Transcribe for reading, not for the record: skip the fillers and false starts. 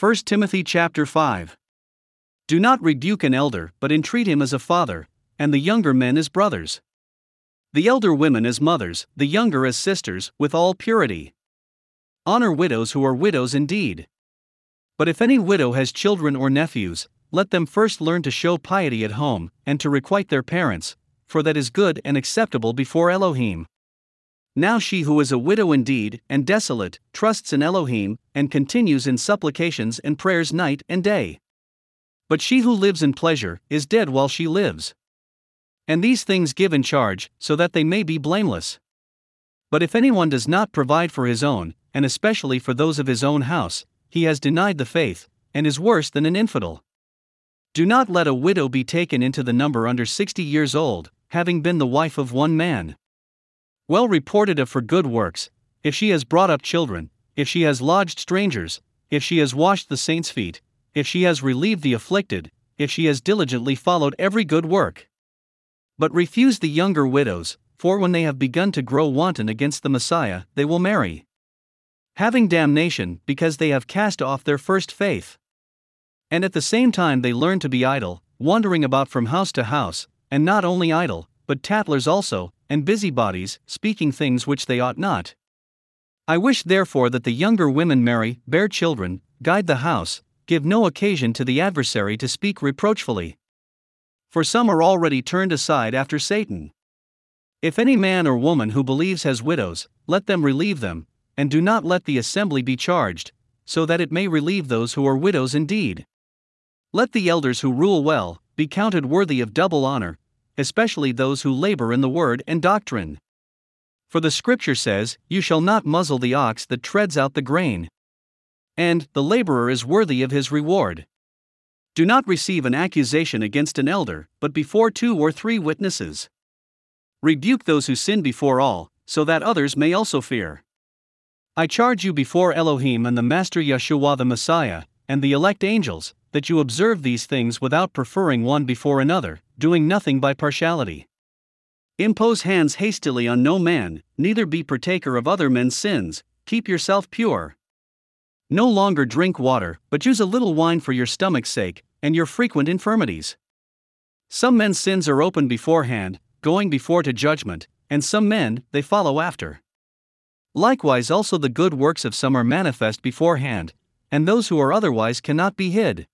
1 Timothy chapter 5. Do not rebuke an elder, but entreat him as a father, and the younger men as brothers. The elder women as mothers, the younger as sisters, with all purity. Honor widows who are widows indeed. But if any widow has children or nephews, let them first learn to show piety at home, and to requite their parents, for that is good and acceptable before Elohim. Now she who is a widow indeed, and desolate, trusts in Elohim, and continues in supplications and prayers night and day. But she who lives in pleasure, is dead while she lives. And these things give in charge, so that they may be blameless. But if anyone does not provide for his own, and especially for those of his own house, he has denied the faith, and is worse than an infidel. Do not let a widow be taken into the number under 60 years old, having been the wife of one man. Well reported of for good works, if she has brought up children, if she has lodged strangers, if she has washed the saints' feet, if she has relieved the afflicted, if she has diligently followed every good work. But refuse the younger widows, for when they have begun to grow wanton against the Messiah, they will marry, having damnation, because they have cast off their first faith. And at the same time they learn to be idle, wandering about from house to house, and not only idle, but tattlers also, and busybodies, speaking things which they ought not. I wish therefore that the younger women marry, bear children, guide the house, give no occasion to the adversary to speak reproachfully. For some are already turned aside after Satan. If any man or woman who believes has widows, let them relieve them, and do not let the assembly be charged, so that it may relieve those who are widows indeed. Let the elders who rule well be counted worthy of double honor, especially those who labor in the word and doctrine. For the scripture says, "You shall not muzzle the ox that treads out the grain." And, "The laborer is worthy of his reward." Do not receive an accusation against an elder, but before 2 or 3 witnesses. Rebuke those who sin before all, so that others may also fear. I charge you before Elohim and the Master Yeshua the Messiah, and the elect angels, that you observe these things without preferring one before another, doing nothing by partiality. Impose hands hastily on no man, neither be partaker of other men's sins, keep yourself pure. No longer drink water, but use a little wine for your stomach's sake, and your frequent infirmities. Some men's sins are open beforehand, going before to judgment, and some men, they follow after. Likewise also the good works of some are manifest beforehand, and those who are otherwise cannot be hid.